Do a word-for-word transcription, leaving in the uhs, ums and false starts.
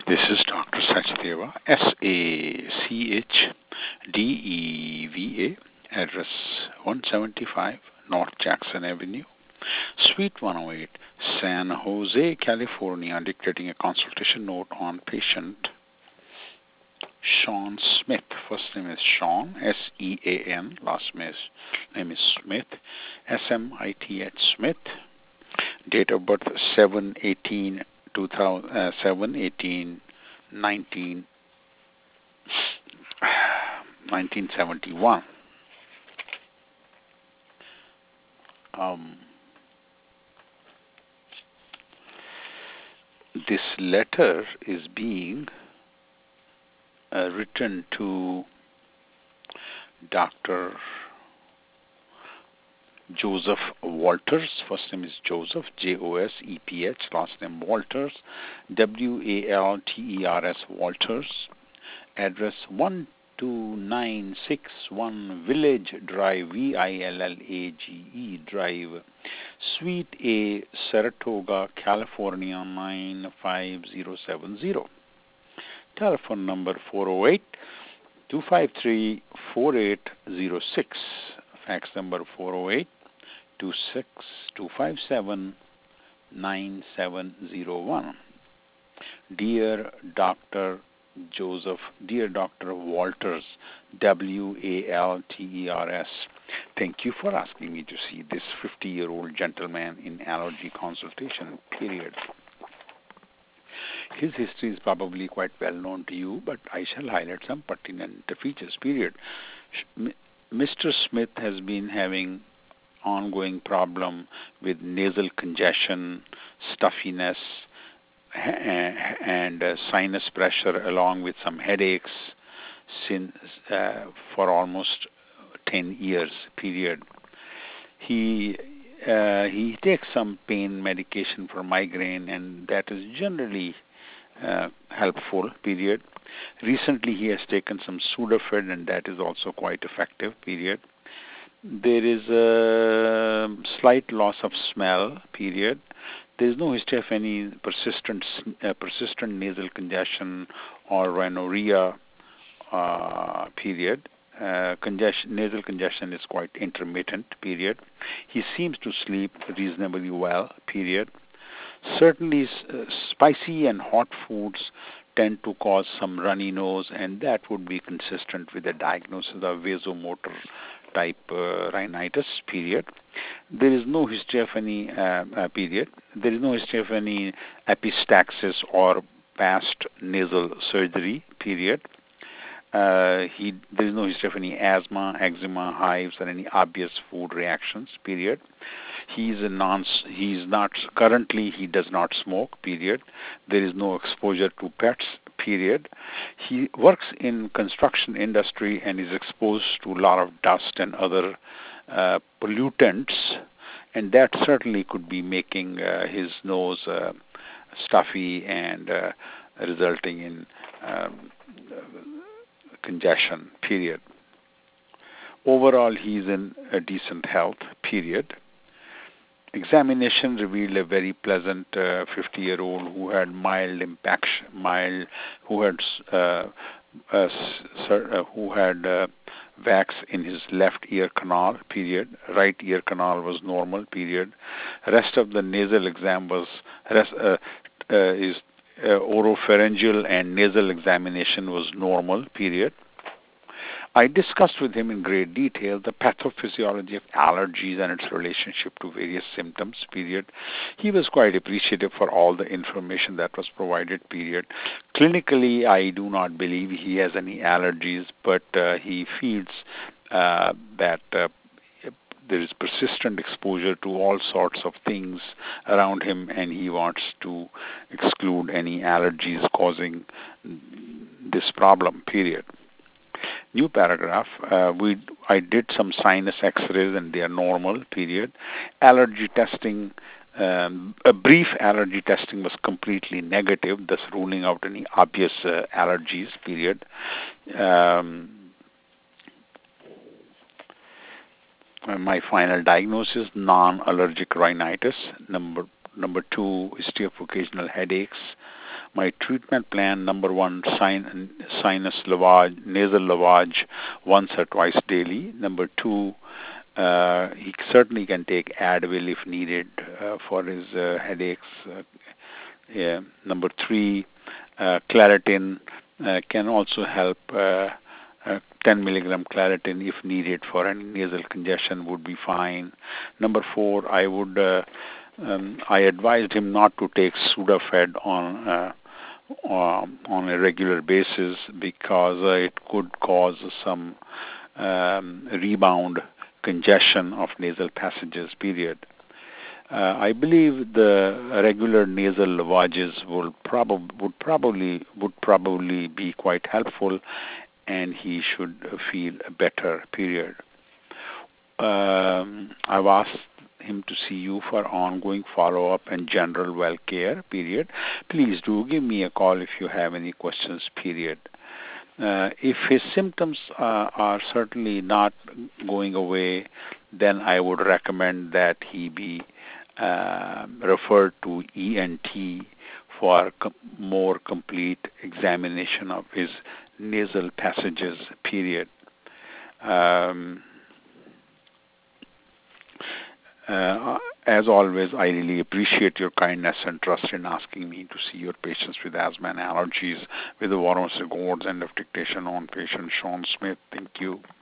This is Doctor Sachdeva, S A C H D E V A, address one seventy-five North Jackson Avenue, Suite one oh eight, San Jose, California, dictating a consultation note on patient Sean Smith. First name is Sean, S E A N. Last name is, name is Smith, S M I T H Smith. Date of birth seven eighteen two thousand, uh, seven eighteen nineteen nineteen seventy-one. Um, this letter is being uh, written to Doctor Joseph Walters. First name is Joseph, J O S E P H. Last name Walters, W A L T E R S, Walters. Address one two nine six one Village Drive, V I L L A G E Drive, Suite A, Saratoga, California nine five zero seven zero. Telephone number four oh eight two five three four eight zero six. Fax number four oh eight two six two five seven nine seven zero one. Dear Doctor Joseph, dear Doctor Walters, W A L T E R S, thank you for asking me to see this fifty-year-old gentleman in allergy consultation, period. His history is probably quite well known to you, but I shall highlight some pertinent features, period. Mister Smith has been having ongoing problem with nasal congestion, stuffiness, and uh, sinus pressure, along with some headaches, since uh, for almost ten years period. He uh, he takes some pain medication for migraine, and that is generally uh, helpful. Period. Recently, he has taken some Sudafed, and that is also quite effective. Period. There is a slight loss of smell. Period. There is no history of any persistent uh, persistent nasal congestion or rhinorrhea. Uh, period. Uh, congestion, nasal congestion is quite intermittent. Period. He seems to sleep reasonably well. Period. Certainly, uh, spicy and hot foods tend to cause some runny nose, and that would be consistent with the diagnosis of vasomotor type uh, rhinitis. Period. There is no history of any uh, uh, period. There is no history of any epistaxis or past nasal surgery. Period. Uh, he there is no history of any asthma, eczema, hives, or any obvious food reactions. Period. He is a non. He is not currently. He does not smoke. Period. There is no exposure to pets. Period. He works in construction industry and is exposed to a lot of dust and other uh, pollutants, and that certainly could be making uh, his nose uh, stuffy and uh, resulting in um, congestion. Period. Overall, he is in a decent health. Period. Examination revealed a very pleasant uh, fifty-year-old who had mild impact, mild, who had uh, uh, uh, who had uh, wax in his left ear canal. Period. Right ear canal was normal. Period. Rest of the nasal exam was rest, uh, uh, is uh, oropharyngeal and nasal examination was normal. Period. I discussed with him in great detail the pathophysiology of allergies and its relationship to various symptoms. Period. He was quite appreciative for all the information that was provided. Period. Clinically, I do not believe he has any allergies, but uh, he feels uh, that uh, there is persistent exposure to all sorts of things around him, and he wants to exclude any allergies causing this problem. Period. New paragraph. Uh, we I did some sinus X-rays and they are normal. Period. Allergy testing. Um, a brief allergy testing was completely negative, thus ruling out any obvious uh, allergies. Period. Um, my final diagnosis: non-allergic rhinitis. Number number two, history of occasional headaches. My treatment plan: number one, sin- sinus lavage, nasal lavage, once or twice daily. Number two, uh, he certainly can take Advil if needed uh, for his uh, headaches. Uh, yeah. Number three, uh, Claritin uh, can also help. Uh, uh, ten milligram Claritin, if needed for any nasal congestion, would be fine. Number four, I would uh, um, I advised him not to take Sudafed on uh, um, on a regular basis because uh, it could cause some um, rebound congestion of nasal passages. Period. Uh, I believe the regular nasal lavages will probably would probably would probably be quite helpful, and he should feel better. Period. Um, I've asked him to see you for ongoing follow-up and general well care. Period. Please do give me a call if you have any questions. Period. Uh, if his symptoms uh, are certainly not going away, then I would recommend that he be uh, referred to E N T for com- more complete examination of his nasal passages. Period. Um, uh, as always, I really appreciate your kindness and trust in asking me to see your patients with asthma and allergies with the warmest regards. End of dictation on patient Sean Smith. Thank you.